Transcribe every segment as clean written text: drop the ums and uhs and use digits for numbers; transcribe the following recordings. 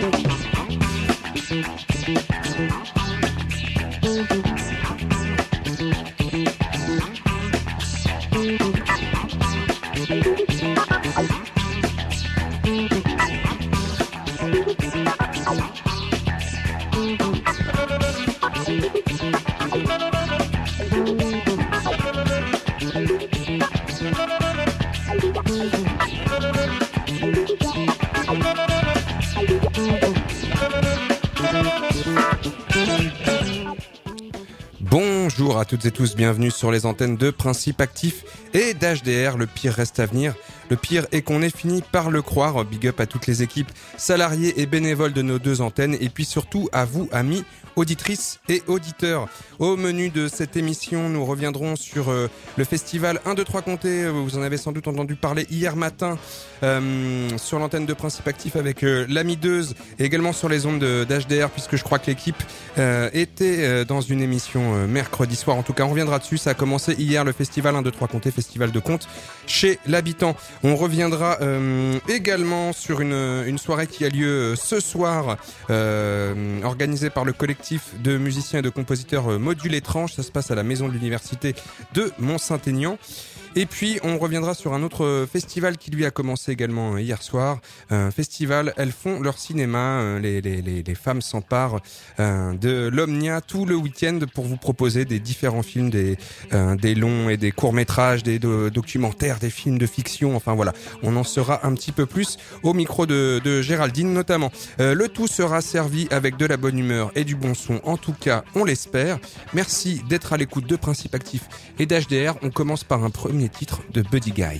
Bonjour à toutes et tous, bienvenue sur les antennes de Principe Actif et d'HDR, le pire reste à venir. Le pire est qu'on est fini par le croire. Big up à toutes les équipes, salariés et bénévoles de nos deux antennes et puis surtout à vous, amis, auditrices et auditeurs. Au menu de cette émission, nous reviendrons sur le festival 1, 2, 3 Comté. Vous en avez sans doute entendu parler hier matin sur l'antenne de Principe Actif avec l'Amideuse et également sur les ondes d'HDR puisque je crois que l'équipe était dans une émission mercredi soir. En tout cas, on reviendra dessus. Ça a commencé hier, le festival 1, 2, 3 Comté, festival de contes chez l'habitant. On reviendra également sur une soirée qui a lieu ce soir, organisée par le collectif de musiciens et de compositeurs Module Étrange. Ça se passe à la maison de l'université de Mont-Saint-Aignan. Et puis, on reviendra sur un autre festival qui lui a commencé également hier soir. Un festival, elles font leur cinéma. Les femmes s'emparent de l'Omnia tout le week-end pour vous proposer des différents films, des longs et des courts-métrages, des documentaires, des films de fiction. Enfin voilà, on en saura un petit peu plus au micro de Géraldine notamment. Le tout sera servi avec de la bonne humeur et du bon son. En tout cas, on l'espère. Merci d'être à l'écoute de Principe Actif et d'HDR. On commence par un premier titre de Buddy Guy.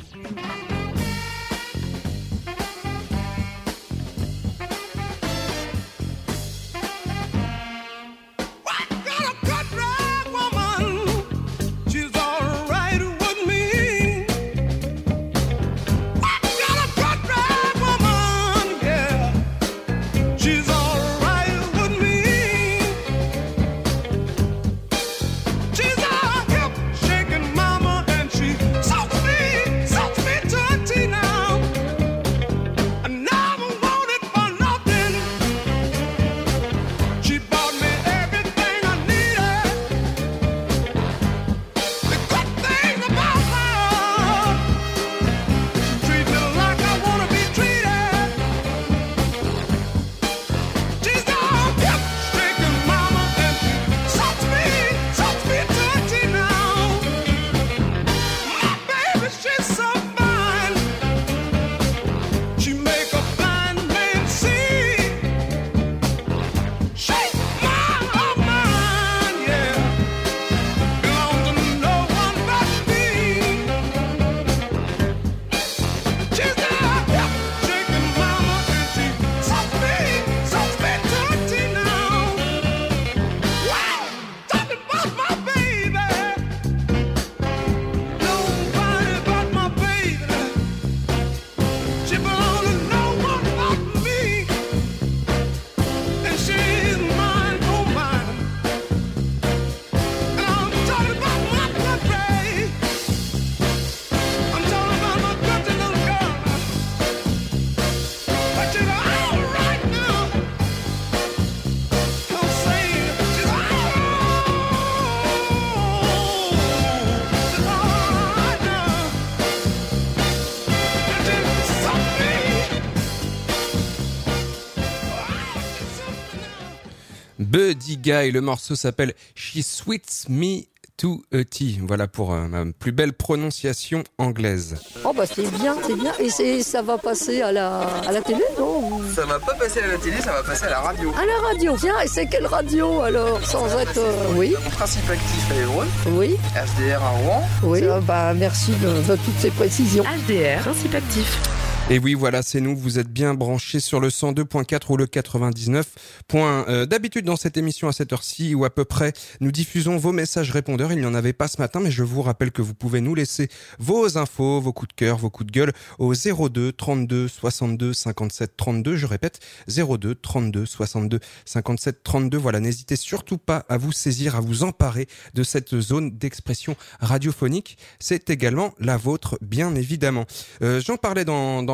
Buddy Guy, le morceau s'appelle She Sweets Me to a Tea. Voilà pour ma plus belle prononciation anglaise. Oh bah c'est bien. Et ça va passer à la télé, non? Ça va pas passer à la télé, ça va passer à la radio. À la radio, tiens, et c'est quelle radio alors? Sans être... oui. Principe Actif à Évreux. Oui. HDR à Rouen. Oui. Merci de toutes ces précisions. HDR, Principe Actif. Et oui, voilà, c'est nous. Vous êtes bien branchés sur le 102.4 ou le 99. D'habitude, dans cette émission à cette heure-ci, ou à peu près, nous diffusons vos messages répondeurs. Il n'y en avait pas ce matin, mais je vous rappelle que vous pouvez nous laisser vos infos, vos coups de cœur, vos coups de gueule au 02 32 62 57 32. Je répète, 02 32 62 57 32. Voilà, n'hésitez surtout pas à vous saisir, à vous emparer de cette zone d'expression radiophonique. C'est également la vôtre, bien évidemment. J'en parlais dans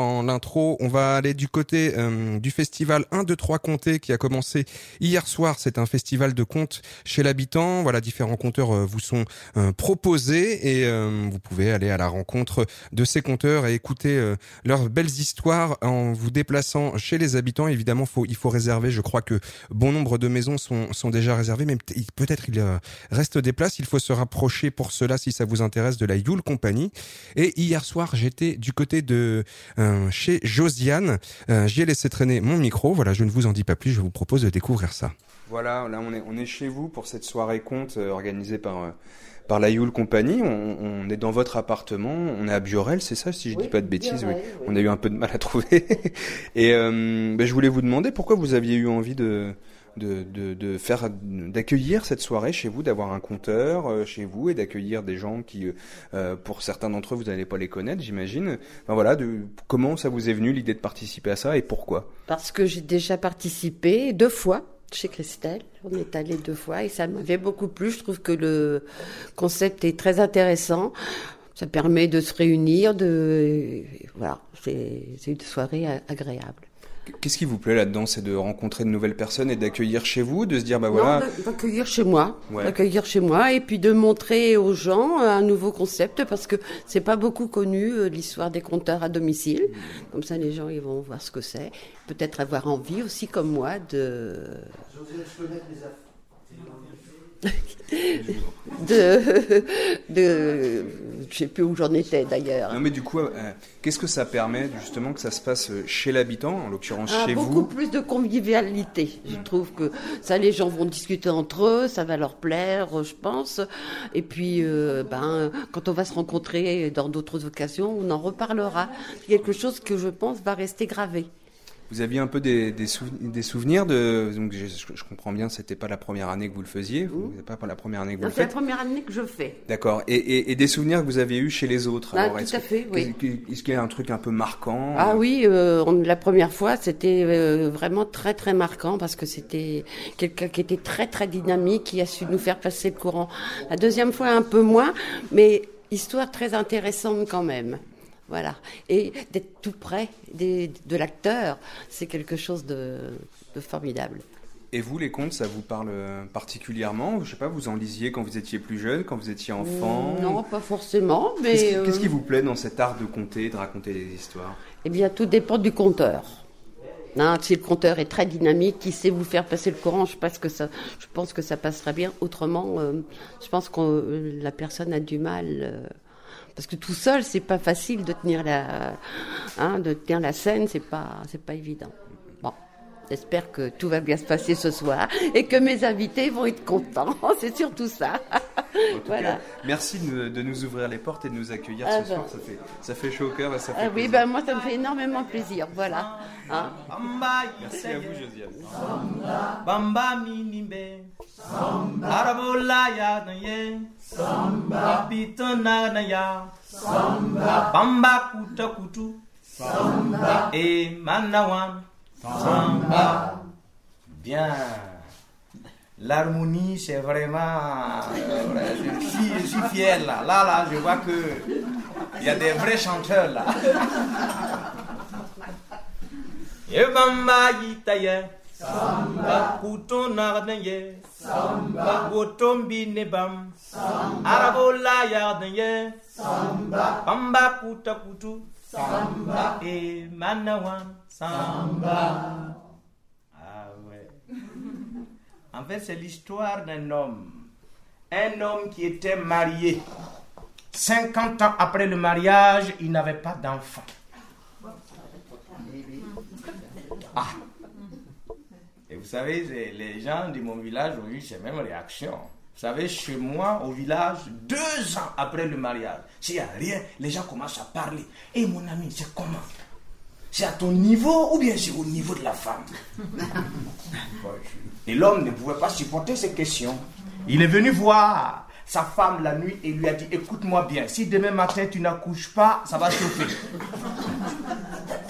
dans l'intro. On va aller du côté du festival 1, 2, 3 Contés qui a commencé hier soir. C'est un festival de contes chez l'habitant. Voilà, différents conteurs vous sont proposés et vous pouvez aller à la rencontre de ces conteurs et écouter leurs belles histoires en vous déplaçant chez les habitants. Évidemment, il faut réserver. Je crois que bon nombre de maisons sont déjà réservées, mais peut-être il reste des places. Il faut se rapprocher pour cela si ça vous intéresse de la Yule Company. Et hier soir, j'étais du côté de chez Josiane. J'y ai laissé traîner mon micro. Voilà, je ne vous en dis pas plus. Je vous propose de découvrir ça. Voilà, là on est chez vous pour cette soirée conte organisée par la Yule Company. On est dans votre appartement. On est à Biorel, c'est ça, si je dis pas de bêtises. Biorel, oui. On a eu un peu de mal à trouver. Et je voulais vous demander pourquoi vous aviez eu envie d'accueillir cette soirée chez vous, d'avoir un conteur chez vous et d'accueillir des gens qui, pour certains d'entre eux, vous n'allez pas les connaître, j'imagine. Enfin, voilà, comment ça vous est venu l'idée de participer à ça et pourquoi ? Parce que j'ai déjà participé 2 fois chez Christelle. On est allé 2 fois et ça m'avait beaucoup plu. Je trouve que le concept est très intéressant. Ça permet de se réunir, voilà, c'est une soirée agréable. Qu'est-ce qui vous plaît là-dedans ? C'est de rencontrer de nouvelles personnes et d'accueillir chez vous, de se dire voilà. Non, d'accueillir chez moi, ouais. D'accueillir chez moi et puis de montrer aux gens un nouveau concept parce que c'est pas beaucoup connu l'histoire des conteurs à domicile. Comme ça, les gens ils vont voir ce que c'est, peut-être avoir envie aussi comme moi de je sais plus où j'en étais d'ailleurs. Non mais du coup, qu'est-ce que ça permet justement que ça se passe chez l'habitant, en l'occurrence chez vous ? Beaucoup plus de convivialité. Je trouve que ça, les gens vont discuter entre eux, ça va leur plaire, je pense. Et puis, quand on va se rencontrer dans d'autres occasions, on en reparlera. C'est quelque chose que je pense va rester gravé. Vous aviez un peu des souvenirs de... Donc je comprends bien, c'était pas la première année que vous le faisiez. C'est pas la première année que vous le faites. C'est la première année que je fais. D'accord. Et des souvenirs que vous avez eus chez les autres. Alors, tout à fait, oui. Est-ce qu'il y a un truc un peu marquant ? Ah oui, la première fois, c'était vraiment très très marquant parce que c'était quelqu'un qui était très très dynamique, qui a su nous faire passer le courant. La deuxième fois, un peu moins, mais histoire très intéressante quand même. Voilà. Et d'être tout près de l'acteur, c'est quelque chose de formidable. Et vous, les contes, ça vous parle particulièrement ? Je sais pas, vous en lisiez quand vous étiez plus jeune, quand vous étiez enfant ? Non, pas forcément, mais... Qu'est-ce qui vous plaît dans cet art de conter, de raconter des histoires ? Eh bien, tout dépend du conteur. Si le conteur est très dynamique, qui sait vous faire passer le courant, je pense que ça passerait bien. Autrement, je pense que la personne a du mal... Parce que tout seul, c'est pas facile de tenir la scène, c'est pas évident. Bon, j'espère que tout va bien se passer ce soir et que mes invités vont être contents. C'est surtout ça. En tout cas, merci de nous ouvrir les portes et de nous accueillir ce soir. Ça fait chaud au cœur et ça fait plaisir. Oui, moi, ça me fait énormément plaisir. Voilà. Merci à vous, Josiane. Bamba minimbe, arabola ya naye, pitona na ya, bamba kuta kutu, et manawan, bien. L'harmonie, c'est vraiment... je suis fier là. Là, je vois qu'il y a des vrais chanteurs là. Et bamba yitaye, samba kuton nardenye, samba gotombi nebam, arabola yardenye, samba bamba kuta kutu, samba et manawan, samba. Ah ouais. En fait, c'est l'histoire d'un homme. Un homme qui était marié. 50 ans après le mariage, il n'avait pas d'enfant. Ah. Et vous savez, les gens de mon village ont eu ces mêmes réactions. Vous savez, chez moi, au village, 2 ans après le mariage, s'il n'y a rien, les gens commencent à parler. Et mon ami, c'est comment ? C'est à ton niveau ou bien c'est au niveau de la femme ? Et l'homme ne pouvait pas supporter ces questions. Il est venu voir sa femme la nuit et lui a dit, écoute-moi bien, si demain matin tu n'accouches pas, ça va chauffer.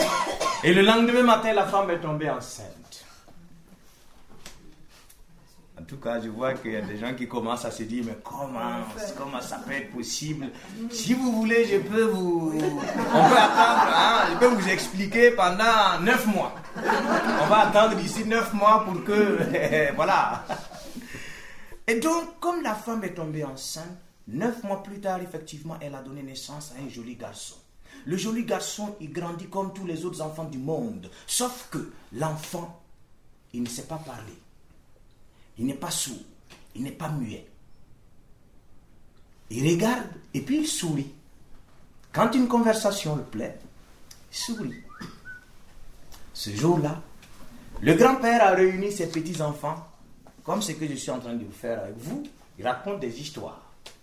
Et le lendemain matin, la femme est tombée enceinte. En tout cas, je vois qu'il y a des gens qui commencent à se dire, mais comment ça peut être possible? Si vous voulez, on peut attendre, hein, je peux vous expliquer pendant 9 mois. On va attendre d'ici 9 mois pour que, voilà. Et donc, comme la femme est tombée enceinte, 9 mois plus tard, effectivement, elle a donné naissance à un joli garçon. Le joli garçon, il grandit comme tous les autres enfants du monde. Sauf que l'enfant, il ne sait pas parler. Il n'est pas sourd. Il n'est pas muet. Il regarde et puis il sourit. Quand une conversation le plaît, il sourit. Ce jour-là, le grand-père a réuni ses petits-enfants, comme ce que je suis en train de vous faire avec vous. Il raconte des histoires.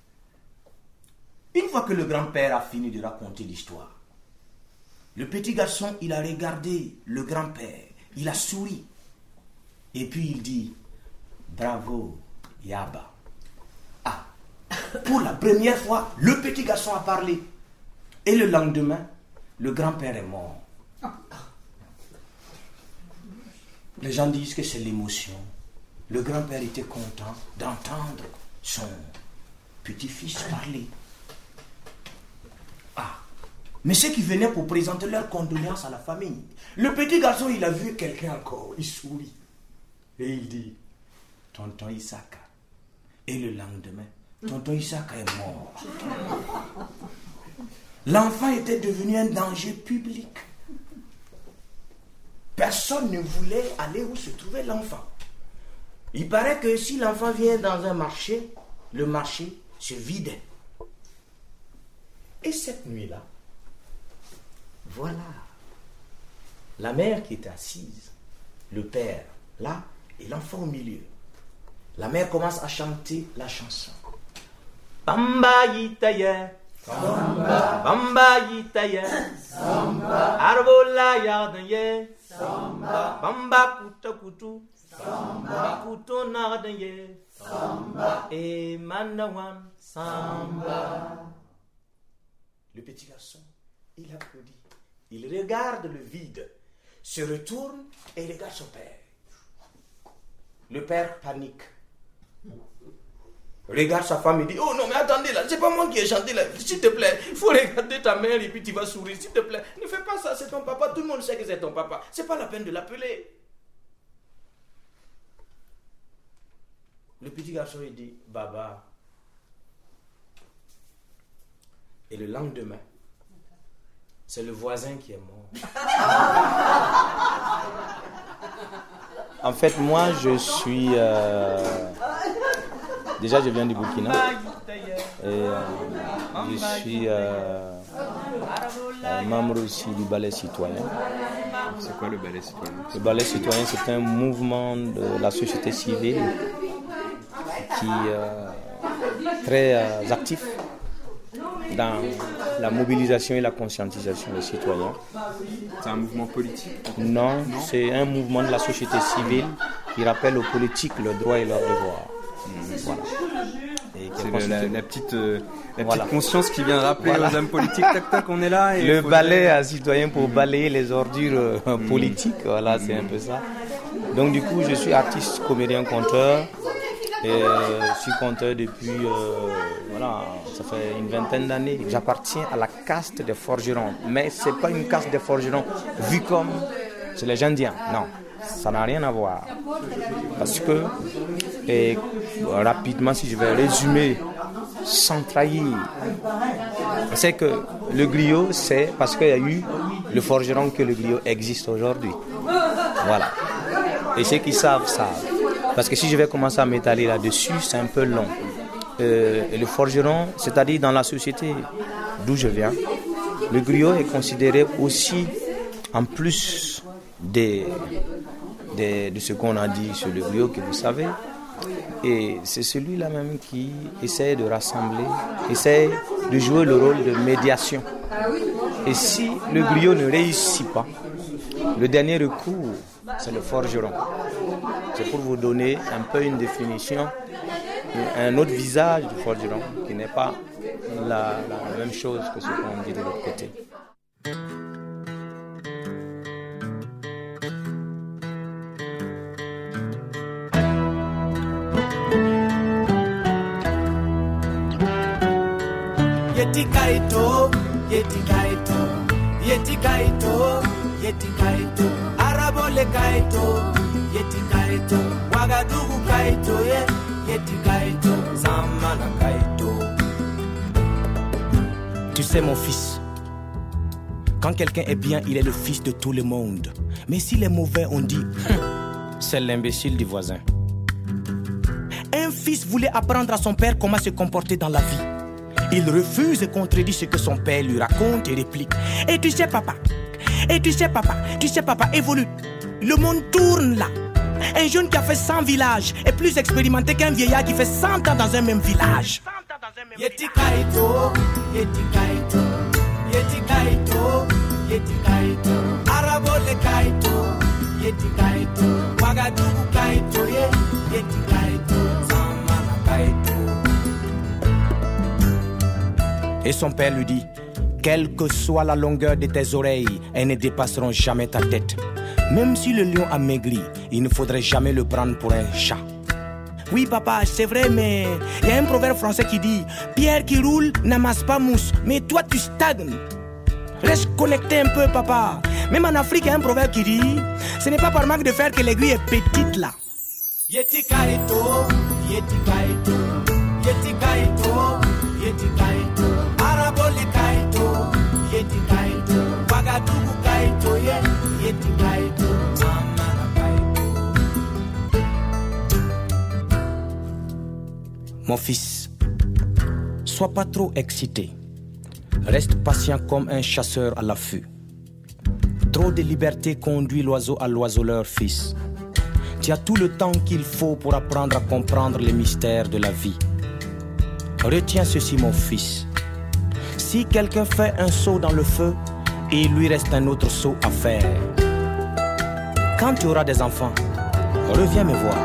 Une fois que le grand-père a fini de raconter l'histoire, le petit garçon, il a regardé le grand-père, il a souri. Et puis il dit, bravo, Yaba. Ah, pour la première fois, le petit garçon a parlé. Et le lendemain, le grand-père est mort. Les gens disent que c'est l'émotion. Le grand-père était content d'entendre son petit-fils parler. Ah, mais ceux qui venaient pour présenter leurs condoléances à la famille, le petit garçon, il a vu quelqu'un encore, il sourit. Et il dit, tonton Isaka. Et le lendemain, tonton Isaka est mort. L'enfant était devenu un danger public. Personne ne voulait aller où se trouvait l'enfant. Il paraît que si l'enfant vient dans un marché, le marché se vidait. Et cette nuit-là, voilà, la mère qui était assise, le père là, et l'enfant au milieu. La mère commence à chanter la chanson. Bamba yitaye, Samba, Bamba yitaye, Samba, Arbola yardaye, Samba, Bamba kuta kutu, Samba, kuto nardaye, Samba, et manawan, Samba. Le petit garçon, il applaudit. Il regarde le vide, se retourne et regarde son père. Le père panique. Regarde sa femme et dit, oh non mais attendez là, c'est pas moi qui ai chanté là, s'il te plaît, il faut regarder ta mère et puis tu vas sourire, s'il te plaît, ne fais pas ça, c'est ton papa, tout le monde sait que c'est ton papa, c'est pas la peine de l'appeler. Le petit garçon il dit, Baba. Et le lendemain, c'est le voisin qui est mort. En fait, moi, je suis... Déjà, je viens du Burkina. Et je suis membre aussi du Ballet Citoyen. C'est quoi le Ballet Citoyen? Le Ballet Citoyen, c'est un mouvement de la société civile qui est très actif dans la mobilisation et la conscientisation des citoyens. C'est un mouvement politique? Non, c'est un mouvement de la société civile qui rappelle aux politiques leurs droits et leurs devoirs. Voilà. Et c'est la petite conscience qui vient rappeler aux hommes politiques, tac tac, on est là. Et le balai à citoyen pour balayer les ordures politiques, voilà, c'est un peu ça. Donc du coup, je suis artiste, comédien, conteur. Et je suis conteur depuis, ça fait une vingtaine d'années. J'appartiens à la caste des forgerons. Mais ce n'est pas une caste des forgerons vue comme c'est les Indiens. Non, ça n'a rien à voir. Parce que, rapidement, si je vais résumer, sans trahir, c'est que le griot, c'est parce qu'il y a eu le forgeron que le griot existe aujourd'hui. Voilà. Et ceux qui savent, savent. Parce que si je vais commencer à m'étaler là-dessus, c'est un peu long. Et le forgeron, c'est-à-dire dans la société d'où je viens, le griot est considéré aussi, en plus de ce qu'on a dit sur le griot que vous savez, et c'est celui-là même qui essaie de rassembler, essaie de jouer le rôle de médiation. Et si le griot ne réussit pas, le dernier recours, c'est le forgeron. C'est pour vous donner un peu une définition, un autre visage du forgeron qui n'est pas la même chose que ce qu'on dit de l'autre côté. Yeti Kaito, Yeti Kaito, Yeti Kaito, Yeti Kaito, Arabole Kaito, Yeti Kaito, Ouagadougou Kaito, Yeti Kaito, Zamana Kaito. Tu sais mon fils, quand quelqu'un est bien, il est le fils de tout le monde. Mais s'il est mauvais, on dit c'est l'imbécile du voisin. Un fils voulait apprendre à son père comment se comporter dans la vie. Il refuse et contredit ce que son père lui raconte et réplique. Et tu sais papa, évolue. Le monde tourne là. Un jeune qui a fait 100 villages est plus expérimenté qu'un vieillard qui fait 100 ans dans un même village. Yeti Kaito, Yeti Kaito, Yeti Kaito, Yeti Kaito, Arabole Kaito, Yeti Kaito, Ouagadougou Kaito, Yeti Kaito, Zamana Kaito. Et son père lui dit, quelle que soit la longueur de tes oreilles, elles ne dépasseront jamais ta tête. Même si le lion a maigri, il ne faudrait jamais le prendre pour un chat. Oui papa, c'est vrai, mais il y a un proverbe français qui dit pierre qui roule n'amasse pas mousse, mais toi tu stagnes. Reste connecté un peu papa. Même en Afrique il y a un proverbe qui dit ce n'est pas par manque de fer que l'aiguille est petite là. Yeti Kaito, Yeti Kaito, Yeti Kaito, Yeti Kaito, Arabole Kaito, Yeti Kaito, Ouagadougou Kaito, Yeti Kaito, Zamana Kaito. Mon fils, sois pas trop excité. Reste patient comme un chasseur à l'affût. Trop de liberté conduit l'oiseau à l'oiseleur, fils. Tu as tout le temps qu'il faut pour apprendre à comprendre les mystères de la vie. Retiens ceci, mon fils. Si quelqu'un fait un saut dans le feu, il lui reste un autre saut à faire. Quand tu auras des enfants, reviens me voir.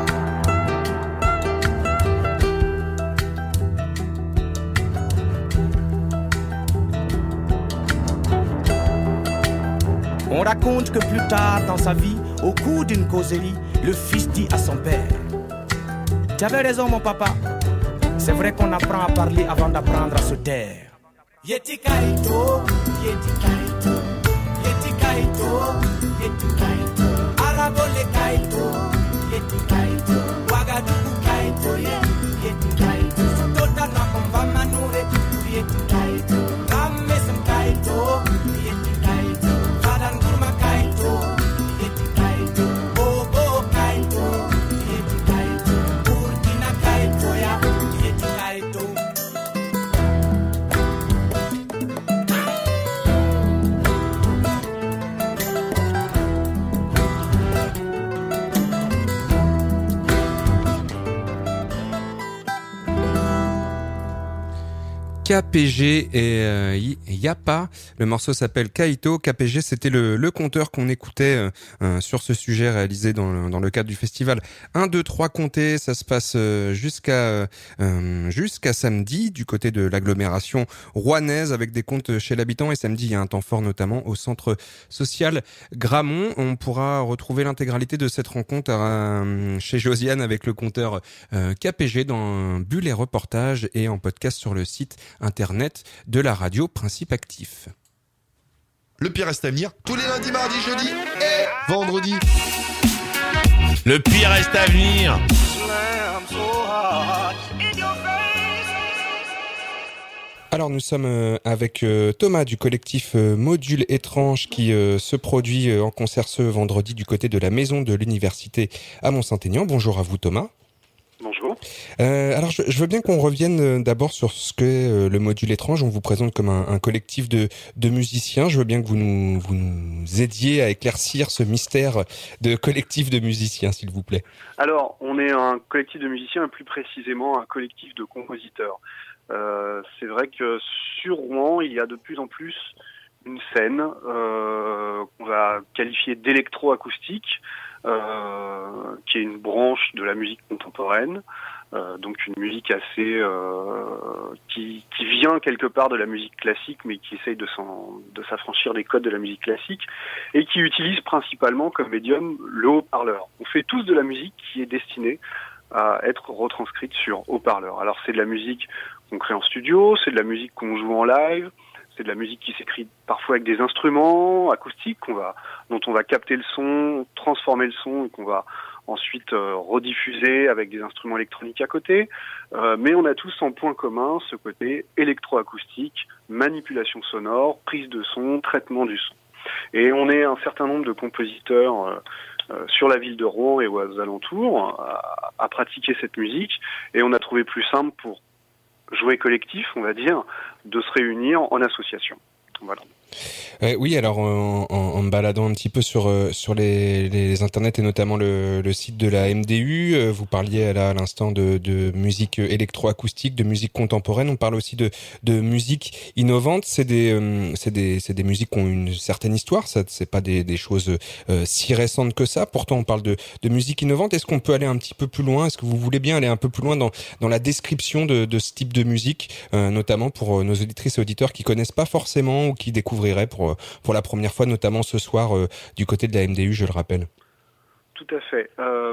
On raconte que plus tard dans sa vie, au cours d'une causerie, le fils dit à son père: tu avais raison mon papa, c'est vrai qu'on apprend à parler avant d'apprendre à se taire. Yeti Kaito, Yeti Kaito, Yeti Kaito, Yeti Kaito, Arabole Kaito, Yeti Kaito, Ouagadougou Kaito, Yeti Kaito, Totana Komba Manure, Yeti Kaito, Ramesem Kaito, Yeti Kaito, Fadangourma Kaito, Yeti Kaito, Bobo Kaito, Yeti Kaito, Burkina Kaito, Yeti Kaito. KPG et Yapa. Le morceau s'appelle Kaito. KPG, c'était le compteur qu'on écoutait sur ce sujet réalisé dans le cadre du festival 1, 2, 3 comptés. Ça se passe jusqu'à samedi du côté de l'agglomération rouennaise avec des comptes chez l'habitant. Et samedi, il y a un temps fort notamment au centre social Gramont. On pourra retrouver l'intégralité de cette rencontre chez Josiane avec le compteur KPG dans Bulle et Reportages et en podcast sur le site internet de la radio Principe Actif. Le pire reste à venir tous les lundis, mardis, jeudis et vendredis. Le pire reste à venir. Alors nous sommes avec Thomas du collectif Module Étrange qui se produit en concert ce vendredi du côté de la maison de l'université à Mont-Saint-Aignan. Bonjour à vous Thomas. Bonjour. Alors je veux bien qu'on revienne d'abord sur ce qu'est le Module Étrange. On vous présente comme un collectif de musiciens. Je veux bien que vous nous aidiez à éclaircir ce mystère de collectif de musiciens, s'il vous plaît. Alors, on est un collectif de musiciens et plus précisément un collectif de compositeurs. C'est vrai que sur Rouen, il y a de plus en plus une scène qu'on va qualifier d'électroacoustique, qui est une branche de la musique contemporaine, donc une musique assez qui vient quelque part de la musique classique, mais qui essaye de s'affranchir des codes de la musique classique et qui utilise principalement comme médium le haut-parleur. On fait tous de la musique qui est destinée à être retranscrite sur haut-parleur. Alors c'est de la musique qu'on crée en studio, c'est de la musique qu'on joue en live, c'est de la musique qui s'écrit parfois avec des instruments acoustiques dont on va capter le son, transformer le son et qu'on va ensuite rediffuser avec des instruments électroniques à côté. Mais on a tous en point commun ce côté électroacoustique, manipulation sonore, prise de son, traitement du son. Et on est un certain nombre de compositeurs sur la ville de Rouen et aux alentours à pratiquer cette musique. Et on a trouvé plus simple pour jouer collectif, on va dire, de se réunir en association. Voilà. Oui, alors en me baladant un petit peu sur les internets et notamment le site de la MDU, vous parliez là à l'instant de musique électroacoustique, de musique contemporaine. On parle aussi de musique innovante. C'est des musiques qui ont une certaine histoire. Ça, c'est pas des choses si récentes que ça. Pourtant, on parle de musique innovante. Est-ce qu'on peut aller un petit peu plus loin? Est-ce que vous voulez bien aller un peu plus loin dans la description de ce type de musique, notamment pour nos auditrices et auditeurs qui connaissent pas forcément ou qui découvriraient pour la première fois, notamment ce soir du côté de la MDU, je le rappelle. Tout à fait.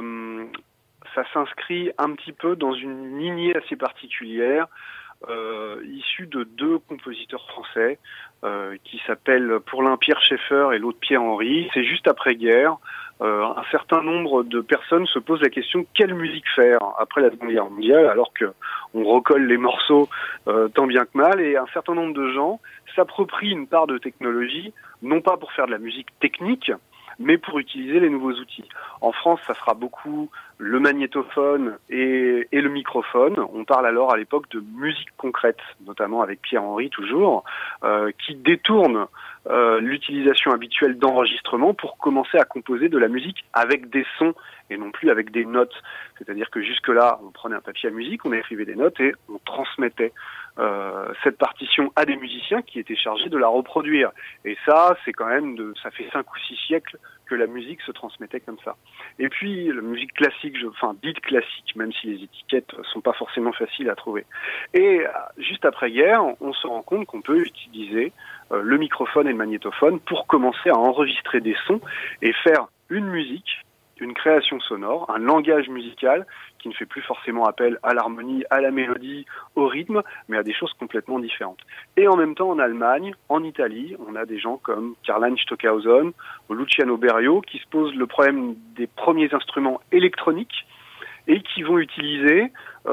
Ça s'inscrit un petit peu dans une lignée assez particulière, issue de deux compositeurs français qui s'appellent pour l'un Pierre Schaeffer et l'autre Pierre Henry. C'est juste après-guerre. Un certain nombre de personnes se posent la question quelle musique faire après la Seconde Guerre mondiale, alors que on recolle les morceaux tant bien que mal, et un certain nombre de gens s'approprient une part de technologie, non pas pour faire de la musique technique, mais pour utiliser les nouveaux outils. En France, ça sera beaucoup le magnétophone et le microphone. On parle alors à l'époque de musique concrète, notamment avec Pierre Henry toujours, qui détourne l'utilisation habituelle d'enregistrement pour commencer à composer de la musique avec des sons et non plus avec des notes. C'est-à-dire que jusque-là, on prenait un papier à musique, on écrivait des notes et on transmettait cette partition à des musiciens qui étaient chargés de la reproduire. Et ça, c'est quand même ça fait 5 ou 6 siècles que la musique se transmettait comme ça. Et puis, la musique classique, dite classique, même si les étiquettes sont pas forcément faciles à trouver. Et juste après-guerre, on se rend compte qu'on peut utiliser le microphone et le magnétophone pour commencer à enregistrer des sons et faire une musique, une création sonore, un langage musical qui ne fait plus forcément appel à l'harmonie, à la mélodie, au rythme, mais à des choses complètement différentes. Et en même temps, en Allemagne, en Italie, on a des gens comme Karl-Heinz Stockhausen, Luciano Berio, qui se posent le problème des premiers instruments électroniques et qui vont utiliser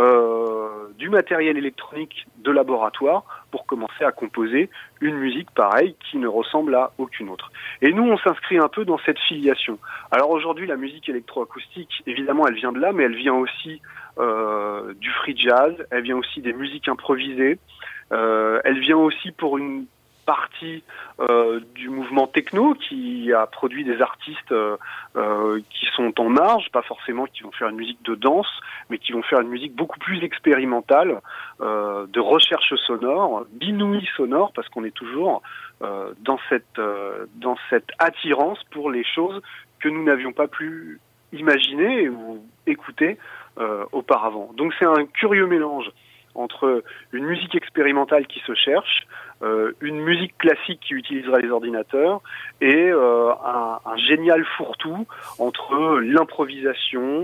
du matériel électronique de laboratoire pour commencer à composer une musique pareille qui ne ressemble à aucune autre. Et nous, on s'inscrit un peu dans cette filiation. Alors aujourd'hui, la musique électroacoustique, évidemment, elle vient de là, mais elle vient aussi du free jazz, elle vient aussi des musiques improvisées, elle vient aussi pour une partie du mouvement techno qui a produit des artistes qui sont en marge, pas forcément qui vont faire une musique de danse, mais qui vont faire une musique beaucoup plus expérimentale, de recherche sonore, d'inouï sonore, parce qu'on est toujours dans cette attirance pour les choses que nous n'avions pas pu imaginer ou écouter auparavant. Donc c'est un curieux mélange entre une musique expérimentale qui se cherche, une musique classique qui utilisera les ordinateurs et un génial fourre-tout entre l'improvisation,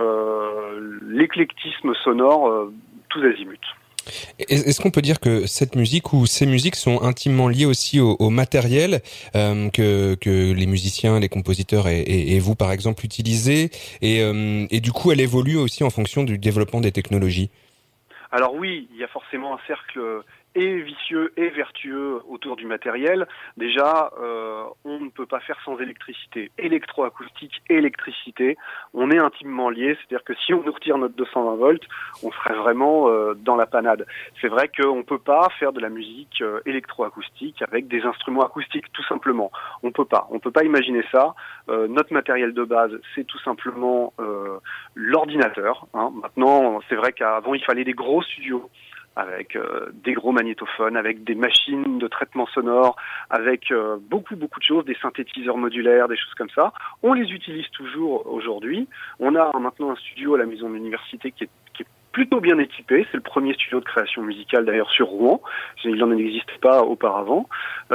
l'éclectisme sonore, tous azimuts. Est-ce qu'on peut dire que cette musique ou ces musiques sont intimement liées aussi au matériel que les musiciens, les compositeurs et vous par exemple utilisez et du coup elle évolue aussi en fonction du développement des technologies? Alors oui, il y a forcément un cercle et vicieux et vertueux autour du matériel. Déjà, on ne peut pas faire sans électricité. Électroacoustique et électricité, on est intimement liés. C'est-à-dire que si on nous retire notre 220 volts, on serait vraiment dans la panade. C'est vrai qu'on ne peut pas faire de la musique électroacoustique avec des instruments acoustiques, tout simplement. On peut pas imaginer ça. Notre matériel de base, c'est tout simplement l'ordinateur. Hein. Maintenant, c'est vrai qu'avant, il fallait des gros studios avec des gros magnétophones, avec des machines de traitement sonore, avec beaucoup de choses, des synthétiseurs modulaires, des choses comme ça. On les utilise toujours aujourd'hui. On a maintenant un studio à la maison de l'université qui est plutôt bien équipé. C'est le premier studio de création musicale d'ailleurs sur Rouen. Il n'en existait pas auparavant.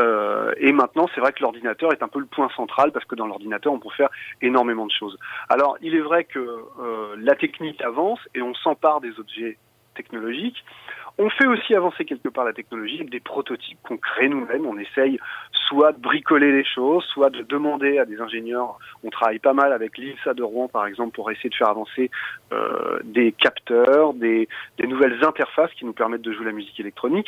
Et maintenant, c'est vrai que l'ordinateur est un peu le point central parce que dans l'ordinateur, on peut faire énormément de choses. Alors, il est vrai que la technique avance et on s'empare des objets technologiques. On fait aussi avancer quelque part la technologie avec des prototypes qu'on crée nous-mêmes. On essaye soit de bricoler les choses, soit de demander à des ingénieurs. On travaille pas mal avec l'INSA de Rouen, par exemple, pour essayer de faire avancer des capteurs, des nouvelles interfaces qui nous permettent de jouer la musique électronique.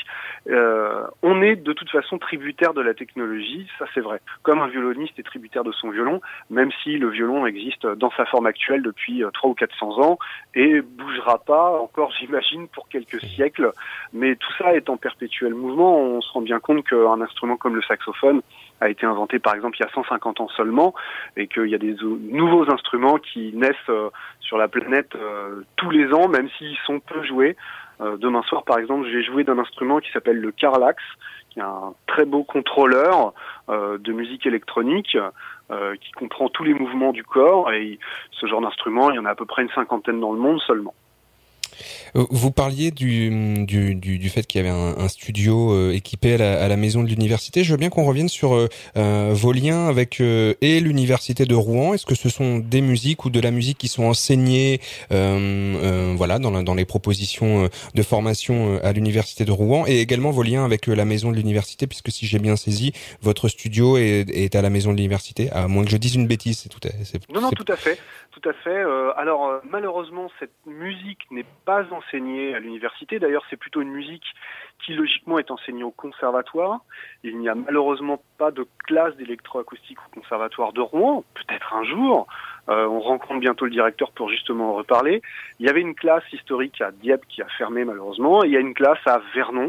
On est de toute façon tributaire de la technologie, ça c'est vrai. Comme un violoniste est tributaire de son violon, même si le violon existe dans sa forme actuelle depuis 300 ou 400 ans et bougera pas encore, j'imagine, pour quelques siècles. Mais tout ça est en perpétuel mouvement. On se rend bien compte qu'un instrument comme le saxophone a été inventé par exemple il y a 150 ans seulement et qu'il y a des nouveaux instruments qui naissent sur la planète tous les ans, même s'ils sont peu joués. Demain soir par exemple, j'ai joué d'un instrument qui s'appelle le Carlax, qui est un très beau contrôleur de musique électronique qui comprend tous les mouvements du corps, et ce genre d'instrument, il y en a à peu près une 50aine dans le monde seulement. Vous parliez du fait qu'il y avait un studio équipé à la maison de l'université. Je veux bien qu'on revienne sur vos liens avec et l'université de Rouen. Est-ce que ce sont des musiques ou de la musique qui sont enseignées voilà, dans les propositions de formation à l'université de Rouen, et également vos liens avec la maison de l'université, puisque si j'ai bien saisi, votre studio est à la maison de l'université, à moins que je dise une bêtise. Tout à fait. Alors malheureusement, cette musique n'est pas enseignée à l'université. D'ailleurs, c'est plutôt une musique qui logiquement est enseignée au conservatoire. Il n'y a malheureusement pas de classe d'électroacoustique au conservatoire de Rouen. Peut-être un jour. On rencontre bientôt le directeur pour justement en reparler. Il y avait une classe historique à Dieppe qui a fermé malheureusement. Et il y a une classe à Vernon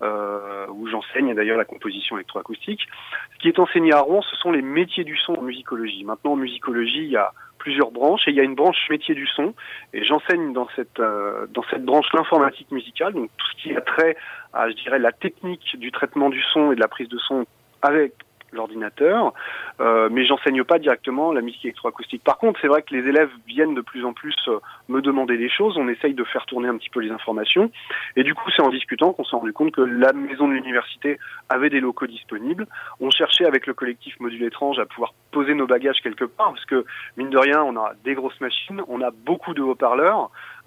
où j'enseigne d'ailleurs la composition électroacoustique. Ce qui est enseigné à Rouen, ce sont les métiers du son en musicologie. Maintenant, en musicologie, il y a plusieurs branches et il y a une branche métier du son, et j'enseigne dans cette branche l'informatique musicale, donc tout ce qui a trait à, je dirais, la technique du traitement du son et de la prise de son avec l'ordinateur, mais j'enseigne pas directement la musique électroacoustique. Par contre, c'est vrai que les élèves viennent de plus en plus me demander des choses, on essaye de faire tourner un petit peu les informations, et du coup c'est en discutant qu'on s'est rendu compte que la maison de l'université avait des locaux disponibles. On cherchait avec le collectif Module Étrange à pouvoir poser nos bagages quelque part, parce que mine de rien, on a des grosses machines, on a beaucoup de haut-parleurs,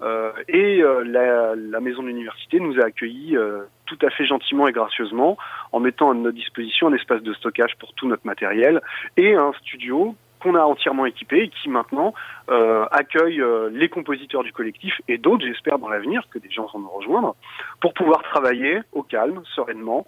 et la maison de l'université nous a accueillis tout à fait gentiment et gracieusement, en mettant à notre disposition un espace de stockage pour tout notre matériel et un studio qu'on a entièrement équipé et qui maintenant accueille les compositeurs du collectif et d'autres, j'espère dans l'avenir, que des gens vont nous rejoindre, pour pouvoir travailler au calme, sereinement,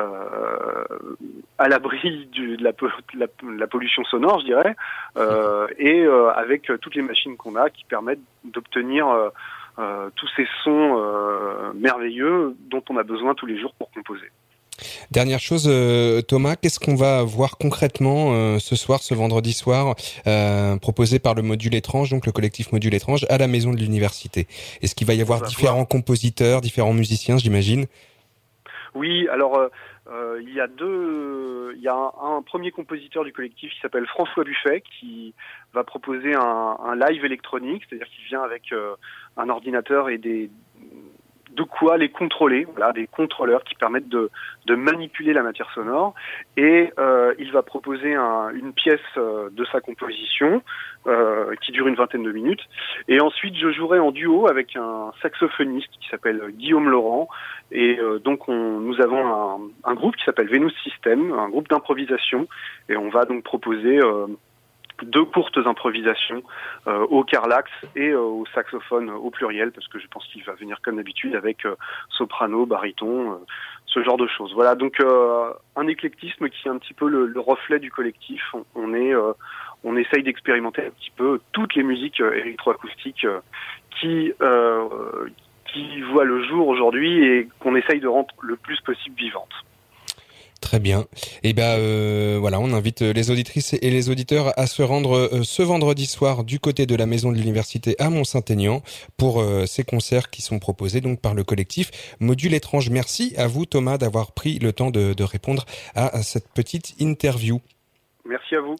à l'abri de la pollution sonore, je dirais, et avec toutes les machines qu'on a qui permettent d'obtenir tous ces sons merveilleux dont on a besoin tous les jours pour composer. Dernière chose, Thomas, qu'est-ce qu'on va voir concrètement ce soir, ce vendredi soir, proposé par le Module Étrange, donc le collectif Module Étrange, à la maison de l'université? Est-ce qu'il va y avoir différents compositeurs, différents musiciens, j'imagine? Oui, alors il y a un premier compositeur du collectif qui s'appelle François Buffet, qui va proposer un live électronique, c'est-à-dire qu'il vient avec un ordinateur et de quoi les contrôler, voilà, des contrôleurs qui permettent de manipuler la matière sonore, et il va proposer une pièce de sa composition qui dure une vingtaine de minutes, et ensuite je jouerai en duo avec un saxophoniste qui s'appelle Guillaume Laurent, et donc nous avons un groupe qui s'appelle Venus System, un groupe d'improvisation, et on va donc proposer deux courtes improvisations au Carlax et au saxophone au pluriel, parce que je pense qu'il va venir comme d'habitude avec soprano, baryton, ce genre de choses. Voilà, donc un éclectisme qui est un petit peu le reflet du collectif. On essaye d'expérimenter un petit peu toutes les musiques électroacoustiques qui voient le jour aujourd'hui et qu'on essaye de rendre le plus possible vivantes. Très bien. Et voilà, on invite les auditrices et les auditeurs à se rendre ce vendredi soir du côté de la maison de l'université à Mont-Saint-Aignan pour ces concerts qui sont proposés donc par le collectif Module Étrange. Merci à vous, Thomas, d'avoir pris le temps de répondre à cette petite interview. Merci à vous.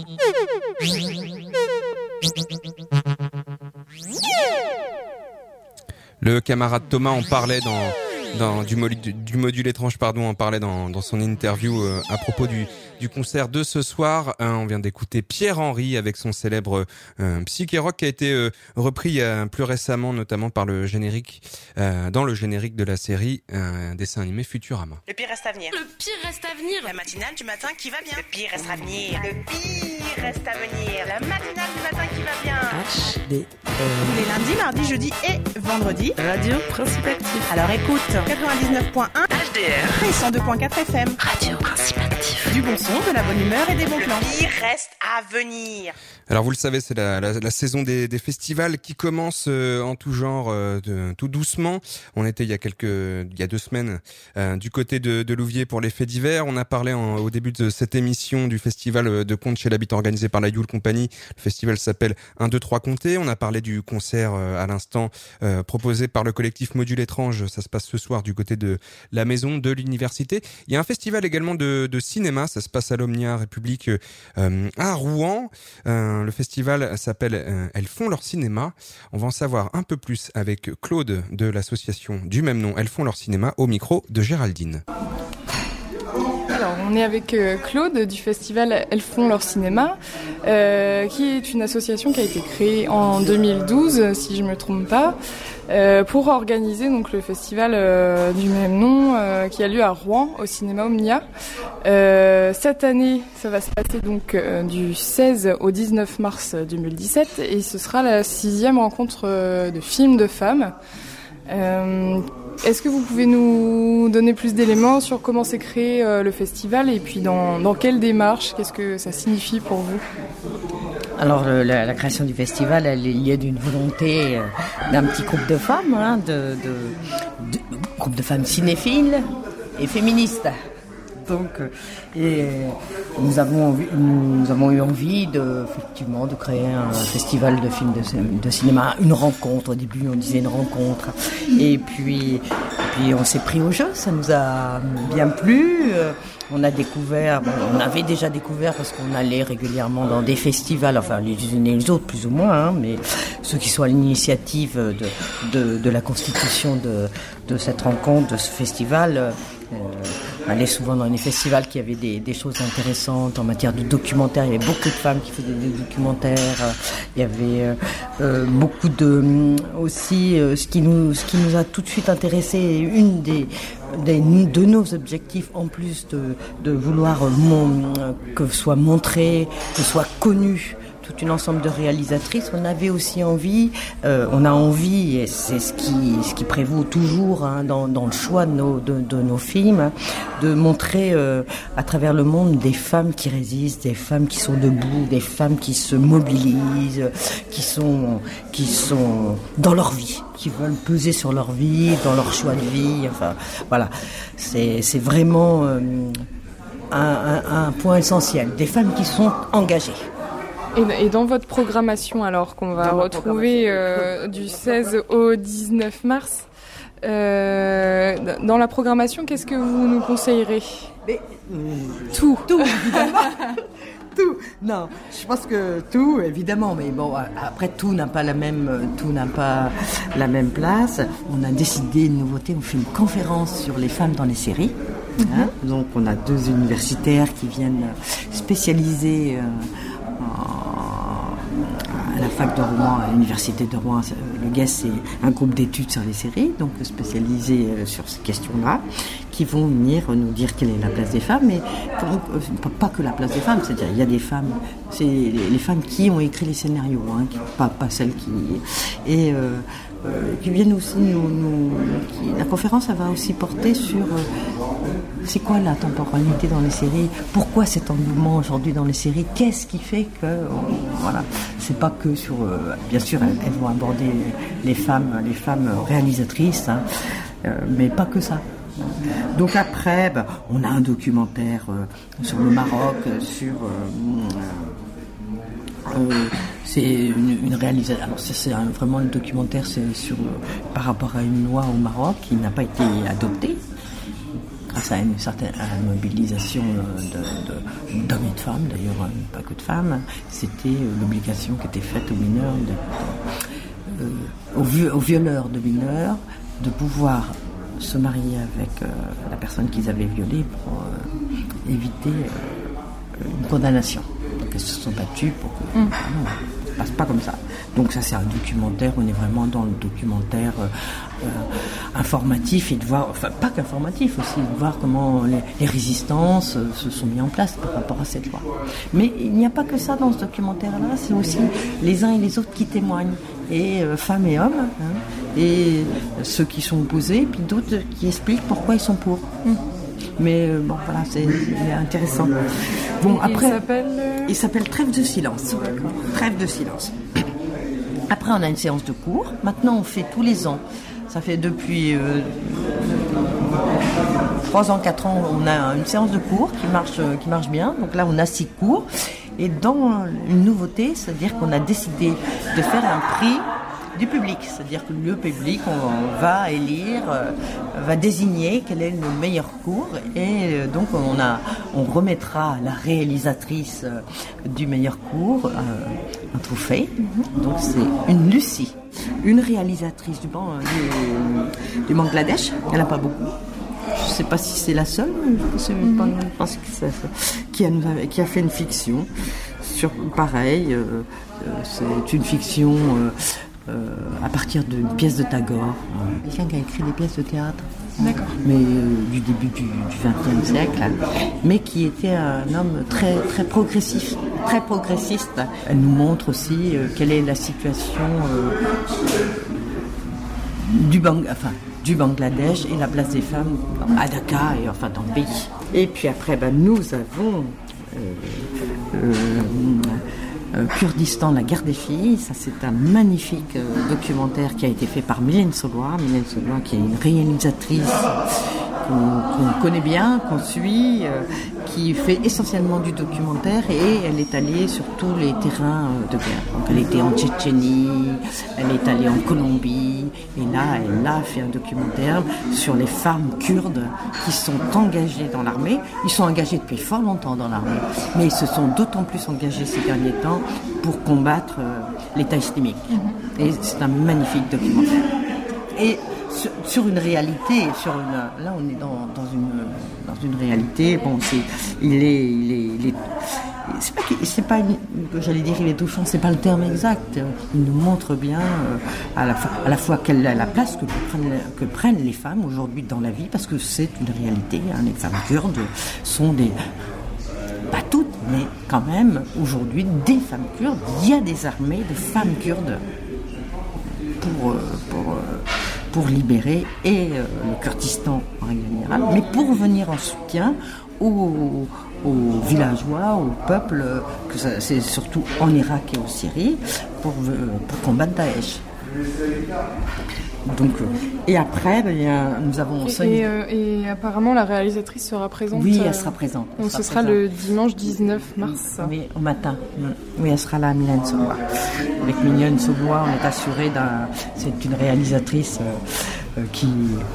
Le camarade Thomas en parlait du module étrange, en parlait dans son interview à propos du concert de ce soir. On vient d'écouter Pierre-Henry avec son célèbre psyché rock qui a été repris plus récemment, notamment par le générique, dans le générique de la série dessin animé Futurama. Le pire reste à venir. Le pire reste à venir. La matinale du matin qui va bien. Le pire reste à venir. Le pire reste à venir. La matinale du matin qui va bien. HDR. Les lundis, mardis, jeudis et vendredis. Radio Principe Actif. Alors écoute 99.1 HDR et 102.4 FM. Radio Principe Actif. Du bon son, de la bonne humeur et des bons plans. Le pire reste à venir. Alors vous le savez, c'est la saison des festivals qui commence en tout genre, tout doucement. On était il y a 2 semaines du côté de Louviers pour les faits divers. On a parlé au début de cette émission du festival de contes chez l'habitant organisé par la Yule Company. Le festival s'appelle 1, 2, 3 Comtés. On a parlé du concert à l'instant proposé par le collectif Module Étrange. Ça se passe ce soir du côté de la maison de l'université. Il y a un festival également de cinéma. Ça se passe à l'Omnia République à Rouen. Le festival s'appelle Elles font leur cinéma. On va en savoir un peu plus avec Claude de l'association du même nom, Elles font leur cinéma, au micro de Géraldine. Alors, on est avec Claude du festival Elles font leur cinéma, qui est une association qui a été créée en 2012, si je me trompe pas, pour organiser donc le festival du même nom qui a lieu à Rouen au cinéma Omnia. Cette année, ça va se passer donc du 16 au 19 mars 2017 et ce sera la 6e rencontre de films de femmes. Est-ce que vous pouvez nous donner plus d'éléments sur comment s'est créé le festival et puis dans quelle démarche, qu'est-ce que ça signifie pour vous ? Alors la création du festival, elle est liée d'une volonté d'un petit groupe de femmes, groupe de femmes cinéphiles et féministes. Donc, nous avons eu envie de créer un festival de films de cinéma, une rencontre. Au début, on disait une rencontre, et puis on s'est pris au jeu. Ça nous a bien plu. On avait déjà découvert parce qu'on allait régulièrement dans des festivals, enfin les unes et les autres plus ou moins, mais ceux qui sont à l'initiative de la constitution de cette rencontre, de ce festival. On allait souvent dans les festivals qui avaient des choses intéressantes en matière de documentaires. Il y avait beaucoup de femmes qui faisaient des documentaires. Il y avait beaucoup aussi ce qui nous a tout de suite intéressé. Une de nos objectifs, en plus de vouloir que soit montré, que soit connu tout un ensemble de réalisatrices, on avait aussi envie, et c'est ce qui prévaut toujours dans le choix de nos films, de montrer à travers le monde des femmes qui résistent, des femmes qui sont debout, des femmes qui se mobilisent, qui sont dans leur vie, qui veulent peser sur leur vie, dans leur choix de vie. Enfin, voilà, c'est vraiment un point essentiel, des femmes qui sont engagées. Et dans votre programmation, alors, qu'on va retrouver du 16 au 19 mars, dans la programmation, qu'est-ce que vous nous conseillerez ? Tout, évidemment. Tout. Non, je pense que tout, évidemment, mais bon, après tout n'a pas la même place. On a décidé une nouveauté, on fait une conférence sur les femmes dans les séries. Donc on a 2 universitaires qui viennent spécialiser à la fac de Rouen, à l'université de Rouen. Le GES, c'est un groupe d'études sur les séries, donc spécialisé sur ces questions-là, qui vont venir nous dire quelle est la place des femmes, mais pas que la place des femmes, c'est-à-dire il y a des femmes, c'est les femmes qui ont écrit les scénarios, pas celles qui viennent aussi la conférence, elle va aussi porter sur c'est quoi la temporalité dans les séries, pourquoi cet engouement aujourd'hui dans les séries, qu'est-ce qui fait que voilà, c'est pas que sur bien sûr elles vont aborder les femmes réalisatrices, mais pas que ça. Donc après, on a un documentaire sur le Maroc, c'est une réalisation. Alors c'est vraiment le documentaire, c'est par rapport à une loi au Maroc qui n'a pas été adoptée. grâce à une certaine mobilisation d'hommes et de femmes, d'ailleurs pas que de femmes, c'était l'obligation qui était faite aux mineurs, aux violeurs de mineurs, de pouvoir se marier avec la personne qu'ils avaient violée pour éviter une condamnation. Donc elles se sont battues pour que non, ça ne passe pas comme ça. Donc ça c'est un documentaire, on est vraiment dans le documentaire informatif et de voir, enfin pas qu'informatif aussi, de voir comment les résistances se sont mises en place par rapport à cette loi. Mais il n'y a pas que ça dans ce documentaire-là, c'est aussi les uns et les autres qui témoignent, et femmes et hommes, et ceux qui sont opposés, puis d'autres qui expliquent pourquoi ils sont pour. Mais bon, voilà, c'est intéressant. Bon, après, il s'appelle Trêve de silence. Trêve de silence. Après, on a une séance de cours. Maintenant, on fait tous les ans. Ça fait depuis 3 ans, 4 ans, on a une séance de cours qui marche bien. Donc là, on a 6 cours. Et dans une nouveauté, c'est-à-dire qu'on a décidé de faire un prix du public, c'est-à-dire que le public, on va élire, va désigner quel est le meilleur cours, et donc on remettra à la réalisatrice du meilleur cours un trophée. Donc c'est une Lucie, une réalisatrice du Bangladesh. Elle n'a pas beaucoup. Je ne sais pas si c'est la seule, je pense que c'est qui a fait une fiction sur pareil. C'est une fiction à partir d'une pièce de Tagore, quelqu'un qui a écrit des pièces de théâtre, mais du début du XXe siècle, mais qui était un homme très très progressif, très progressiste. Elle nous montre aussi quelle est la situation du Bangladesh et la place des femmes à Dhaka et enfin dans le pays. Et puis après, nous avons Kurdistan, la guerre des filles. Ça, c'est un magnifique documentaire qui a été fait par Mylène Saulois. Mylène Saulois, qui est une réalisatrice qu'on connaît bien, qu'on suit, qui fait essentiellement du documentaire, et elle est allée sur tous les terrains de guerre. Donc elle était en Tchétchénie, elle est allée en Colombie, et là elle a fait un documentaire sur les femmes kurdes qui sont engagées dans l'armée. Ils sont engagés depuis fort longtemps dans l'armée, mais ils se sont d'autant plus engagés ces derniers temps pour combattre l'État islamique. Et c'est un magnifique documentaire. Et sur une réalité, là on est dans une réalité. Bon, c'est pas j'allais dire il est touchant, c'est pas le terme exact. Il nous montre bien à la fois quelle est la place que prennent les femmes aujourd'hui dans la vie, parce que c'est une réalité. Les femmes kurdes sont pas toutes, mais quand même aujourd'hui des femmes kurdes. Il y a des armées de femmes kurdes pour libérer le Kurdistan en règle générale, mais pour venir en soutien aux villageois, au peuple, c'est surtout en Irak et en Syrie, pour combattre Daesh. Donc, et après, nous avons et apparemment la réalisatrice sera présente. Oui, elle sera présente. Donc ce sera le dimanche 19 mars. Oui, au matin. Oui, elle sera là, Mylène Saulois. Avec Mylène Saulois, on est assuré c'est une réalisatrice qui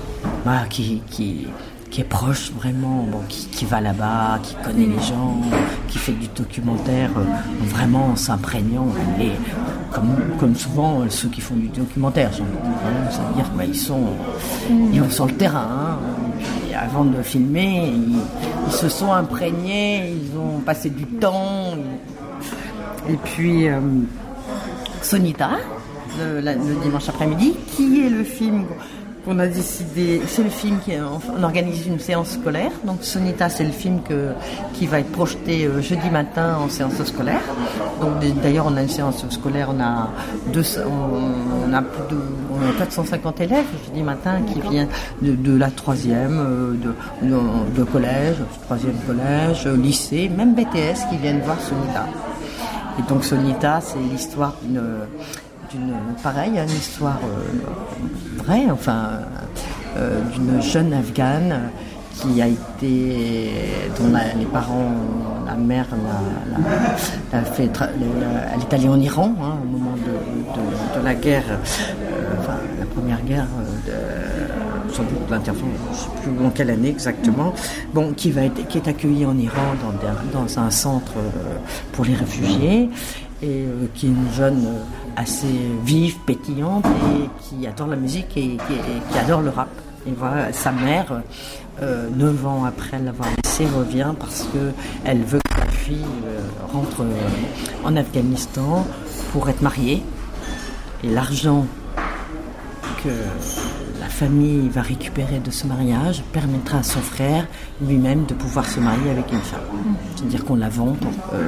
est proche vraiment, qui va là-bas, qui connaît les gens, qui fait du documentaire vraiment en s'imprégnant. Et comme souvent ceux qui font du documentaire, c'est-à-dire ils vont sur le terrain. Et avant de filmer, ils se sont imprégnés, ils ont passé du temps. Et puis Sonita, le dimanche après-midi, qui est le film qu'on a décidé, c'est le film on organise une séance scolaire. Donc Sonita, c'est le film qui va être projeté jeudi matin en séance scolaire. Donc d'ailleurs on a une séance scolaire, on a 450 élèves jeudi matin qui viennent de la 3e, de collège, 3e collège, lycée, même BTS qui viennent voir Sonita. Et donc Sonita, c'est l'histoire une histoire vraie, d'une jeune Afghane qui a été, dont les parents, la mère elle est allée en Iran au moment de la guerre, la première guerre sans doute l'intervention, je ne sais plus en quelle année exactement, bon, qui est accueillie en Iran dans un centre pour les réfugiés, et qui est une jeune assez vive, pétillante, et qui adore la musique et qui adore le rap. Et voilà, sa mère, 9 ans après l'avoir laissée, revient parce qu'elle veut que la fille rentre en Afghanistan pour être mariée. Et l'argent que la famille va récupérer de ce mariage permettra à son frère lui-même de pouvoir se marier avec une femme. C'est-à-dire qu'on la vend.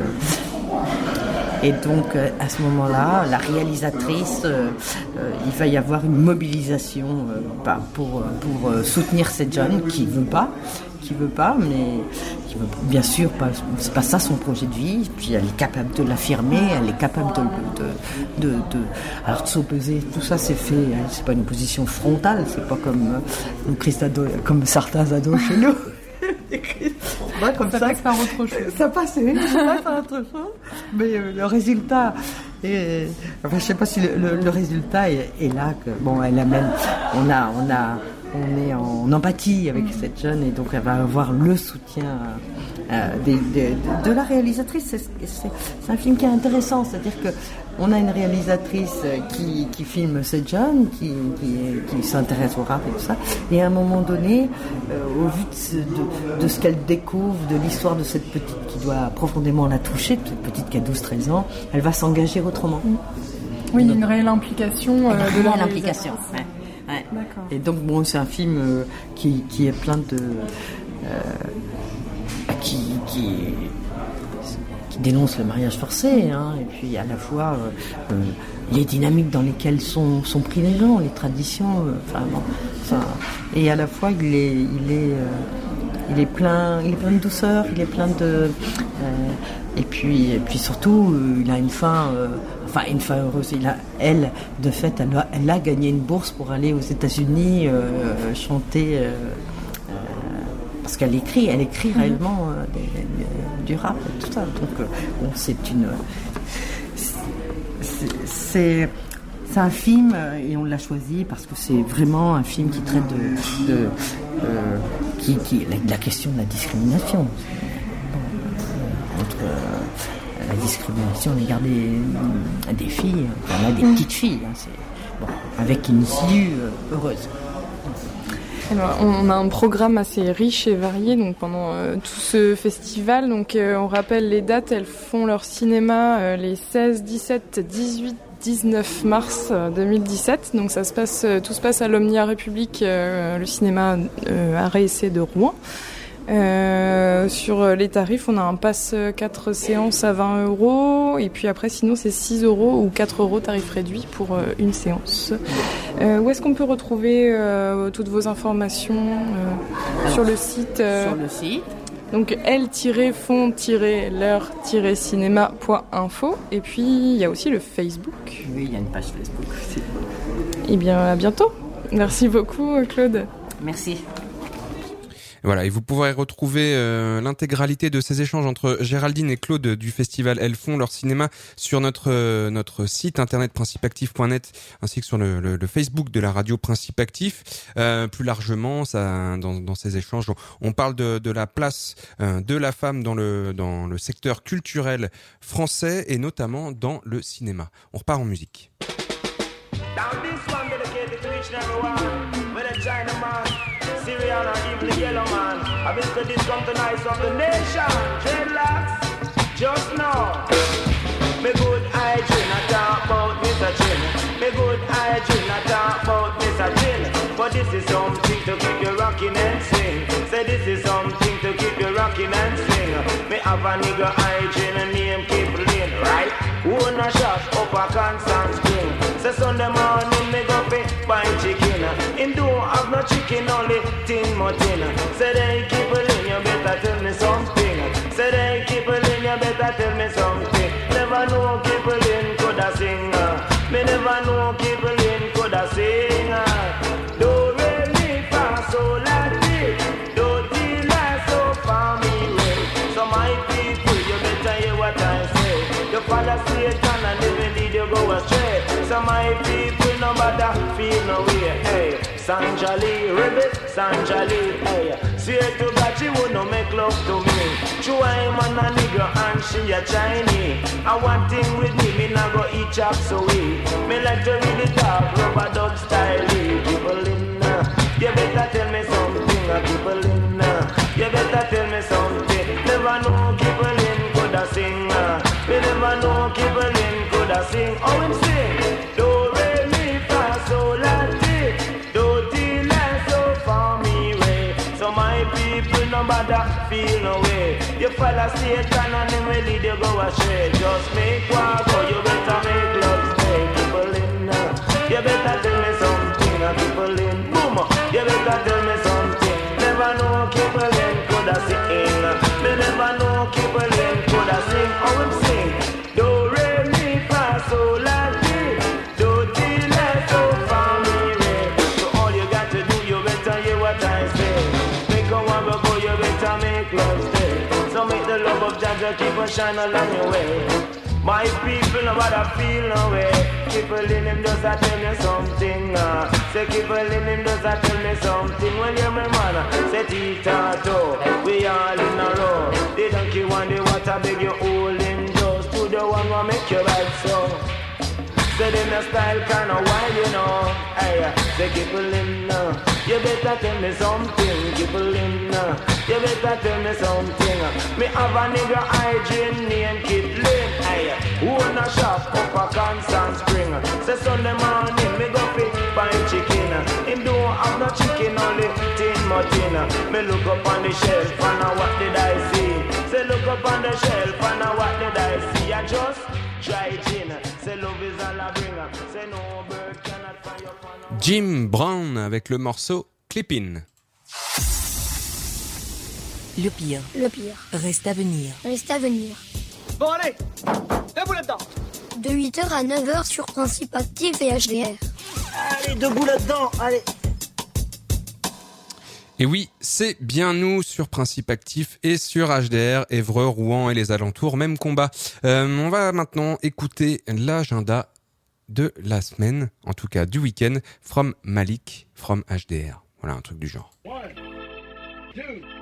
Et donc, à ce moment-là, la réalisatrice, il va y avoir une mobilisation pour soutenir cette jeune qui veut pas, mais qui veut bien sûr pas. C'est pas ça son projet de vie. Puis elle est capable de l'affirmer, elle est capable de s'opposer. Tout ça, c'est fait. C'est pas une opposition frontale. C'est pas comme certains ados chez nous. Ouais, comme ça passe par autre chose. Ça passe par autre chose. Mais le résultat, je sais pas si le résultat est là. Elle amène. On est en empathie avec cette jeune, et donc elle va avoir le soutien de la réalisatrice. C'est un film qui est intéressant, c'est-à-dire que on a une réalisatrice qui filme cette jeune, qui s'intéresse au rap et tout ça, et à un moment donné, au vu de ce qu'elle découvre, de l'histoire de cette petite qui doit profondément la toucher, cette petite qui a 12-13 ans, elle va s'engager autrement. Oui, il y a une réelle implication de la implication. Ouais. Et donc c'est un film qui est plein de qui dénonce le mariage forcé, et puis à la fois les dynamiques dans lesquelles sont pris les gens, les traditions, et à la fois il est plein de douceur, il est plein de et puis surtout il a une fin heureuse. Elle a gagné une bourse pour aller aux États-Unis chanter, parce qu'elle écrit réellement du rap et tout ça. Donc c'est un film, et on l'a choisi parce que c'est vraiment un film qui traite de la question de la discrimination. La discrimination à l'égard des filles, des petites filles, avec une issue heureuse. Alors, on a un programme assez riche et varié donc pendant tout ce festival. Donc on rappelle les dates, elles font leur cinéma les 16, 17, 18, 19 mars 2017. Donc tout se passe à l'Omnia République, le cinéma Arrêt Essai de Rouen. Sur les tarifs, on a un pass 4 séances à 20 €, et puis après sinon c'est 6 € ou 4 € tarif réduit pour une séance. Où est-ce qu'on peut retrouver toutes vos informations sur le site Sur le site. Donc l-fond-leur-cinéma.info, et puis il y a aussi le Facebook. Oui, il y a une page Facebook aussi. Eh bien, à bientôt. Merci beaucoup, Claude. Merci. Voilà, et vous pourrez retrouver l'intégralité de ces échanges entre Géraldine et Claude du festival Elles font leur cinéma sur notre site internet principeactif.net, ainsi que sur le Facebook de la radio Principe Actif. Plus largement, dans ces échanges, on parle de la place de la femme dans le secteur culturel français, et notamment dans le cinéma. On repart en musique. Syrian or even the yellow man. I bet that this come to nice of the nation. Dreadlocks, just know. Me good hygiene, I talk about Mr. Chin. Me good hygiene, I talk about Mr. Chin. But this is something to keep you rocking and swing. Say this is something to keep you rocking and swing. Me have a nigga hygiene and name keep lean, right? Own a shop up a Constant Spring. Say Sunday morning me go pay buy chicken. Him don't have no chicken, only tin mutton. Say they keep a lean, you better tell me something. Say they keep a lean, you better tell me something. Never know keep a lean coulda sing. Me never know keep a lean coulda sing. Do re mi fa so la ti. Do ti la so fa mi re. So my people, you better hear what I say. You follow Satan and even lead you go astray. So my people, no matter feel no way. Hey. Sanjali, Rebbe, Sanjali, hey. Swear to God she would not make love to me. True I'm on a nigga and she a Chinese. I want thing with me not go eat chops away. Me like to really talk, rubber duck style. People in, you better tell me something, people in. You better tell me something. Never know people in coulda sing. Me never know people in coulda sing. Oh, him sing. Do re mi fa sol la ti. Do ti la so for me way. So my people no bother feel no way. You follow Satan and him will lead you go astray. Just make walk go. You better make love stay. People in. You better tell me something. People in. Boom. You better tell me something. Never know people in coulda sing. Me never know people in coulda sing. Oh, him sing. Do re mi fa sol la ti. Do ti la so fa mi re. So all you got to do, you better hear what I say. Make a one go, you better make love stay. So make the love of Jah keep on shine along your way. My people no bother feel no way. People in him does a tell me something. Say people in him does a tell me something. When you're my man, say tita-to. We all in a row. They don't keep one day water, beg you hold him just to the one who make you right so. Say them a style kind of wild, you know. Hey, say people in. You better tell me something, people in. You better tell me something. Me have a nigga hygiene named Kid Lane. Hey, who own a shop up a Constant Spring. Say Sunday morning me go fit buy chicken. Him don't have no chicken, only tin mutton. Me look up on the shelf and now what did I see? Say look up on the shelf and now what did I see? I just dry gin. Say love is all I bring. Say no bird cannot find your pan. Jim Brown avec le morceau Clippin'. Le pire. Le pire. Reste à venir. Reste à venir. Bon allez, debout là-dedans. De 8h à 9h sur Principe Actif et HDR. Allez, debout là-dedans, allez. Et oui, c'est bien nous sur Principe Actif et sur HDR, Évreux, Rouen et les alentours, même combat. On va maintenant écouter l'agenda de la semaine, en tout cas du week-end, from Malik, from HDR. Voilà, un truc du genre. 1, 2.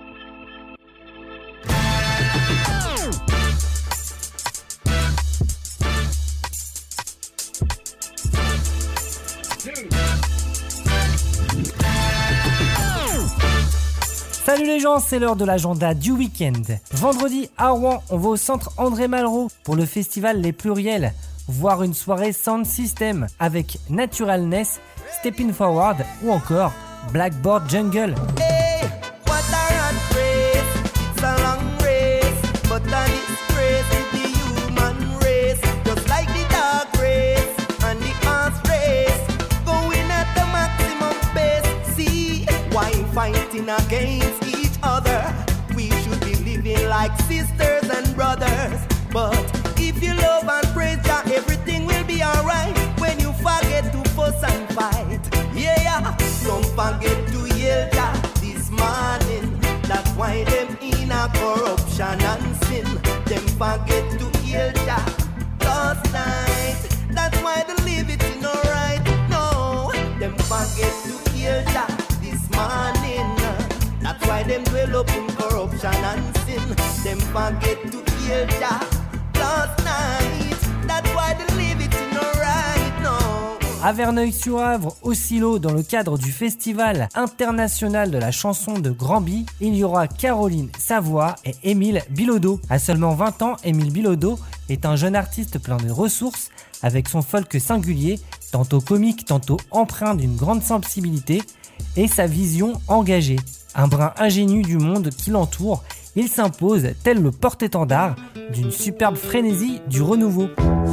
Salut les gens, c'est l'heure de l'agenda du week-end. Vendredi à Rouen, on va au centre André Malraux pour le festival Les Pluriels. Voir une soirée Sound System avec Naturalness, Stepping Forward ou encore Blackboard Jungle. Hey, what a run race, it's a long race, but a disgrace to the human race. Just like the dog race and the horse race, going at the maximum pace. See, why fighting against each other? We should be living like sisters and brothers. But if you love and praise Jah, everything will be alright. When you forget to fuss and fight, yeah, don't forget to yell Jah this morning. That's why them in a corruption and sin. Them forget to yell Jah last night. That's why they live it in alright. No, them forget to yell Jah this morning. That's why them dwell up in corruption and sin. Them forget to yell Jah last night. That's why they live it in alright. No. À Verneuil-sur-Avre, au Silo, dans le cadre du Festival international de la chanson de Granby, il y aura Caroline Savoie et Émile Bilodeau. À seulement 20 ans, Émile Bilodeau est un jeune artiste plein de ressources, avec son folk singulier, tantôt comique, tantôt empreint d'une grande sensibilité, et sa vision engagée. Un brin ingénu du monde qui l'entoure, il s'impose tel le porte-étendard d'une superbe frénésie du renouveau.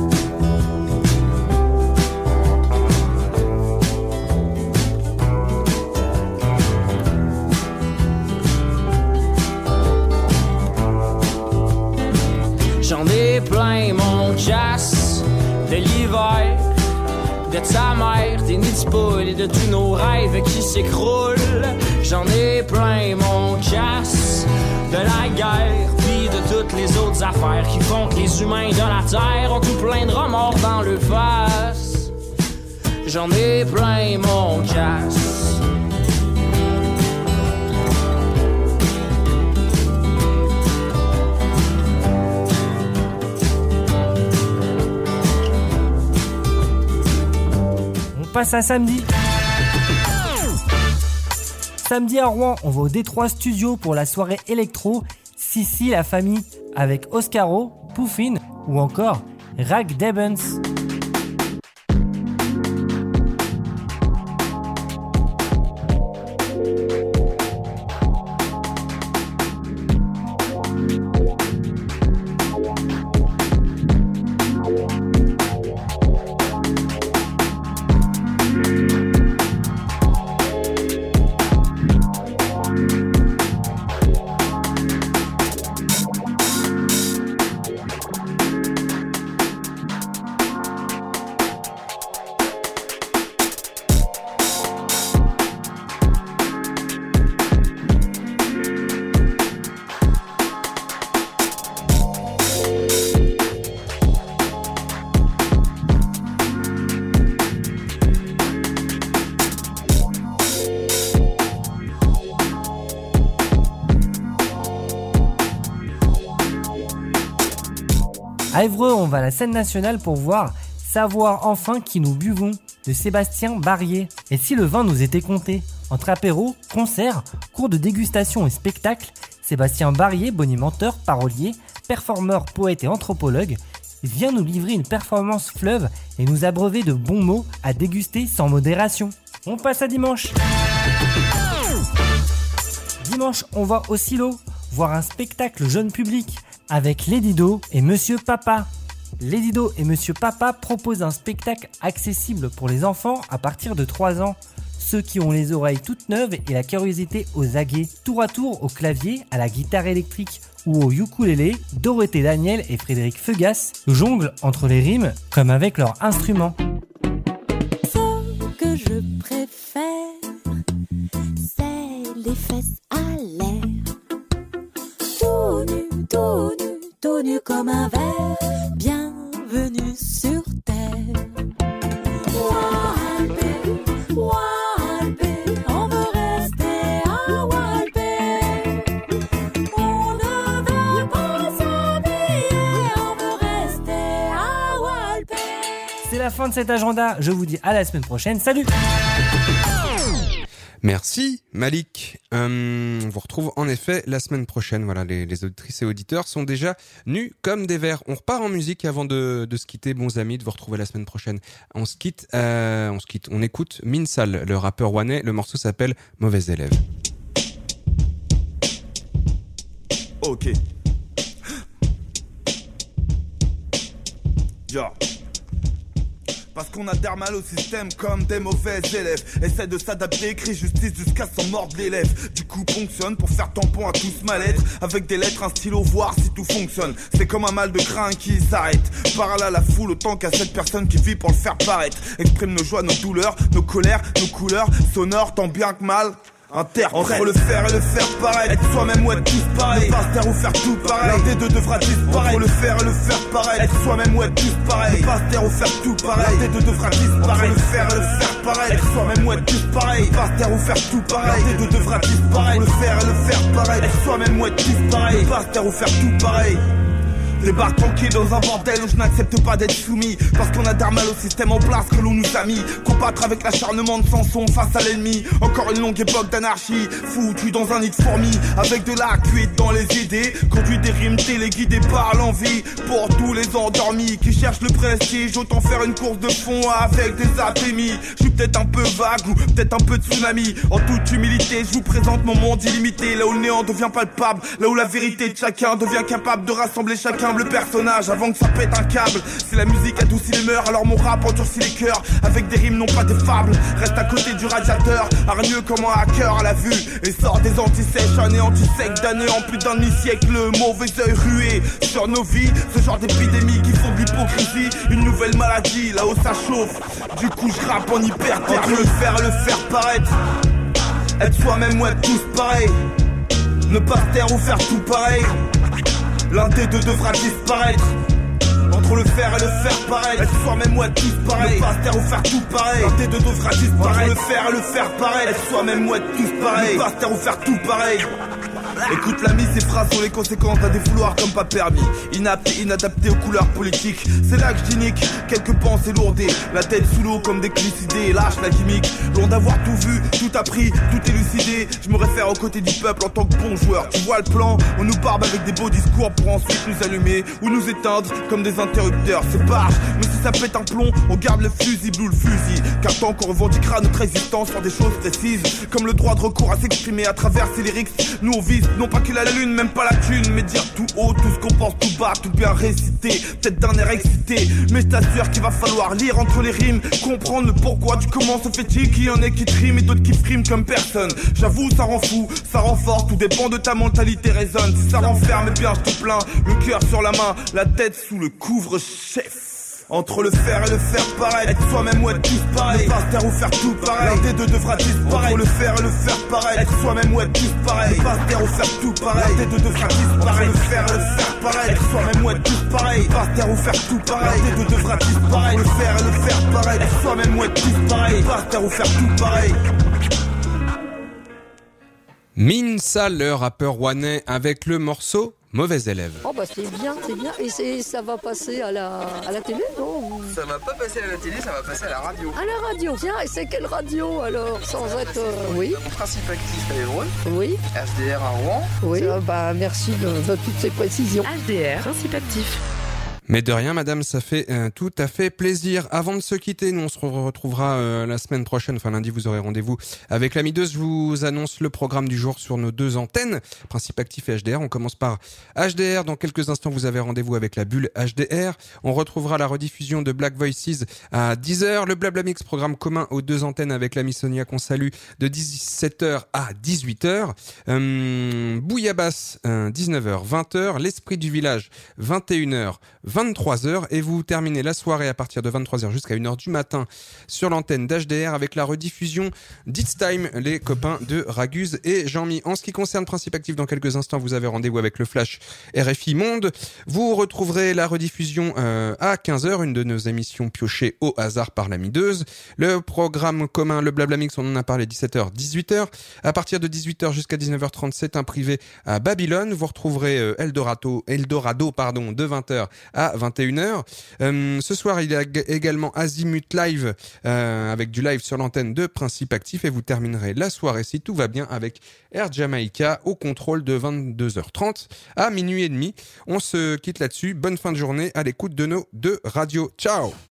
J'en ai plein mon chasse de l'hiver, de sa mère, des nids de poules et de tous nos rêves qui s'écroulent. J'en ai plein mon chasse de la guerre, puis de toutes les autres affaires qui font que les humains de la terre ont tout plein de remords dans le face. j'en ai plein mon casse. On passe à samedi. Samedi à Rouen, on va au D3 Studio pour la soirée électro Sissi la famille avec Oscaro, Poufine ou encore Rag Debens. À Évreux, on va à la scène nationale pour voir Savoir enfin qui nous buvons de Sébastien Barrier. Et si le vin nous était compté? Entre apéro, concert, cours de dégustation et spectacle, Sébastien Barrier, bonimenteur, parolier, performeur, poète et anthropologue, vient nous livrer une performance fleuve et nous abreuver de bons mots à déguster sans modération. On passe à dimanche. Dimanche, on va au Silo voir un spectacle jeune public avec Lady Do et Monsieur Papa. Lady Do et Monsieur Papa proposent un spectacle accessible pour les enfants à partir de 3 ans. Ceux qui ont les oreilles toutes neuves et la curiosité aux aguets. Tour à tour au clavier, à la guitare électrique ou au ukulélé, Dorothée Daniel et Frédéric Feugas jonglent entre les rimes comme avec leur instrument. Ce que je préfère, c'est les fesses à l'air. Tout nu comme un verre, bienvenue sur terre. Walpé, on veut rester à Walpé. On ne veut pas s'habiller, on veut rester à Walpé. C'est la fin de cet agenda, je vous dis à la semaine prochaine, salut! Merci Malik. On vous retrouve en effet la semaine prochaine. Voilà, les auditrices et auditeurs sont déjà nus comme des vers. On repart en musique avant de se quitter, bons amis, de vous retrouver la semaine prochaine. On écoute Minsal, le rappeur rouennais. Le morceau s'appelle Mauvais élève. Ok. Yo. Parce qu'on adhère mal au système comme des mauvais élèves. Essaie de s'adapter, crie justice jusqu'à s'en mordre les lèvres. Du coup fonctionne pour faire tampon à tout ce mal-être. Avec des lettres, un stylo, voir si tout fonctionne. C'est comme un mal de crâne qui s'arrête. Parle à la foule autant qu'à cette personne qui vit pour le faire paraître. Exprime nos joies, nos douleurs, nos colères, nos couleurs sonores tant bien que mal. Entre le faire et le faire paraître, être soi-même ou être tous pareil. Ne pas se taire ou faire tout pareil. L'un des deux devra disparaître. Entre le faire et le faire paraître, être soi-même ou être tous pareil. Ne pas se taire ou faire tout pareil. L'un des deux devra disparaître. Entre le faire et le faire paraître, être soi-même ou être tous pareil. Ne pas se taire ou faire tout pareil. L'un des deux devra disparaître. Entre le faire et le faire paraître, être soi-même ou être tous pareil. Ne pas se taire ou faire tout pareil. Débarque tranquille dans un bordel où je n'accepte pas d'être soumis. Parce qu'on adhère mal au système en place que l'on nous a mis. Combattre avec l'acharnement de Samson face à l'ennemi. Encore une longue époque d'anarchie. Foutu dans un nid de fourmis. Avec de la cuite dans les idées. Conduit des rimes téléguidées par l'envie. Pour tous les endormis qui cherchent le prestige, autant faire une course de fond avec des apémies. Je suis peut-être un peu vague ou peut-être un peu de tsunami. En toute humilité je vous présente mon monde illimité. Là où le néant devient palpable. Là où la vérité de chacun devient capable de rassembler chacun le personnage avant que ça pète un câble. Si la musique adoucit les mœurs, alors mon rap endurcit les cœurs. Avec des rimes non pas des fables. Reste à côté du radiateur, hargneux comme un hacker à la vue. Et sort des antisèches, anéantis sec d'années en plus d'un demi-siècle. Le mauvais œil rué sur nos vies. Ce genre d'épidémie qui font de l'hypocrisie une nouvelle maladie, là où ça chauffe. Du coup je rappe en hyperthermie. Entre le faire paraître, être soi-même ou être tous pareil. Ne pas se taire ou faire tout pareil. L'un des deux devra disparaître. Entre le faire et le faire pareil, être soi-même ou être tous pareil. Ne pas se taire ou faire tout pareil, un des deux devra disparaître. Entre le faire et le faire pareil, être soi-même ou être tous pareil. Ne pas se taire ou faire tout pareil. Écoute l'ami, ces phrases sont les conséquences d'un défouloir comme pas permis. Inapte et inadapté aux couleurs politiques. C'est là que je nique, quelques pensées lourdées. La tête sous l'eau comme des glycidés. Lâche la gimmick, loin d'avoir tout vu, tout appris, tout élucidé. Je me réfère aux côtés du peuple en tant que bon joueur. Tu vois le plan, on nous barbe avec des beaux discours pour ensuite nous allumer ou nous éteindre comme des interrupteurs. C'est barge, mais si ça pète un plomb, on garde le fusible ou le fusil. Car tant qu'on revendiquera notre existence sur des choses précises, comme le droit de recours à s'exprimer à travers ces lyrics, nous on vise non pas que la lune, même pas la thune, mais dire tout haut, tout ce qu'on pense tout bas, tout bien récité, peut-être d'un air excité, mais je t'assure qu'il va falloir lire entre les rimes, comprendre le pourquoi du comment se fait-il qu'il y en ait qui triment et d'autres qui friment comme personne. J'avoue, ça rend fou, ça rend fort, tout dépend de ta mentalité résonne. Si ça renferme, eh bien je te plains, le cœur sur la main, la tête sous le couvre-chef. Entre le faire et le faire pareil, être soi-même ou être tous pareil. Ne pas se taire ou faire tout pareil, l'un des deux devra disparaître. Entre le faire et le faire pareil, être soi-même ou être tous pareil. Ne pas se taire ou faire tout pareil, l'un des deux devra disparaître. Entre le faire et le faire pareil, être soi-même ou être tous pareil. Ne pas se taire ou faire tout pareil, l'un des deux devra disparaître. Entre le faire et le faire pareil, être soi-même ou être tous pareil. Ne pas se taire ou faire tout pareil. Minsa, le rappeur rouennais, avec le morceau Mauvais élève. Oh bah c'est bien. Et ça va passer à la télé, non? Ça va pas passer à la télé, ça va passer à la radio. À la radio. Tiens, et c'est quelle radio alors? Sans être... Oui. Principe actif à Évreux. Oui. HDR à Rouen. Oui. Bah merci de toutes ces précisions. HDR, principe actif. Mais de rien, madame, ça fait tout à fait plaisir. Avant de se quitter, nous on se retrouvera la semaine prochaine, enfin lundi, vous aurez rendez-vous avec la Mideuse. Je vous annonce le programme du jour sur nos deux antennes, Principe Actif et HDR. On commence par HDR. Dans quelques instants, vous avez rendez-vous avec la bulle HDR. On retrouvera la rediffusion de Black Voices à 10h. Le Blabla Mix, programme commun aux deux antennes avec la Missonia qu'on salue, de 17h à 18h. Bouillabasse, 19h, 20h. L'Esprit du Village, 21h, 23h, et vous terminez la soirée à partir de 23h jusqu'à 1h du matin sur l'antenne d'HDR avec la rediffusion d'It's Time, les copains de Raguse et Jean-Mi. En ce qui concerne Principe Actif, dans quelques instants, vous avez rendez-vous avec le Flash RFI Monde. Vous retrouverez la rediffusion à 15h, une de nos émissions piochées au hasard par la Mideuse. Le programme commun, le Blabla Mix, on en a parlé, 17h, 18h. À partir de 18h jusqu'à 19h30, c'est un privé à Babylone. Vous retrouverez Eldorado, de 20h à 21h. Ce soir, il y a également Azimut Live avec du live sur l'antenne de Principe Actif, et vous terminerez la soirée, si tout va bien, avec Air Jamaica au contrôle de 22h30 à minuit et demi. On se quitte là-dessus. Bonne fin de journée à l'écoute de nos deux radios. Ciao!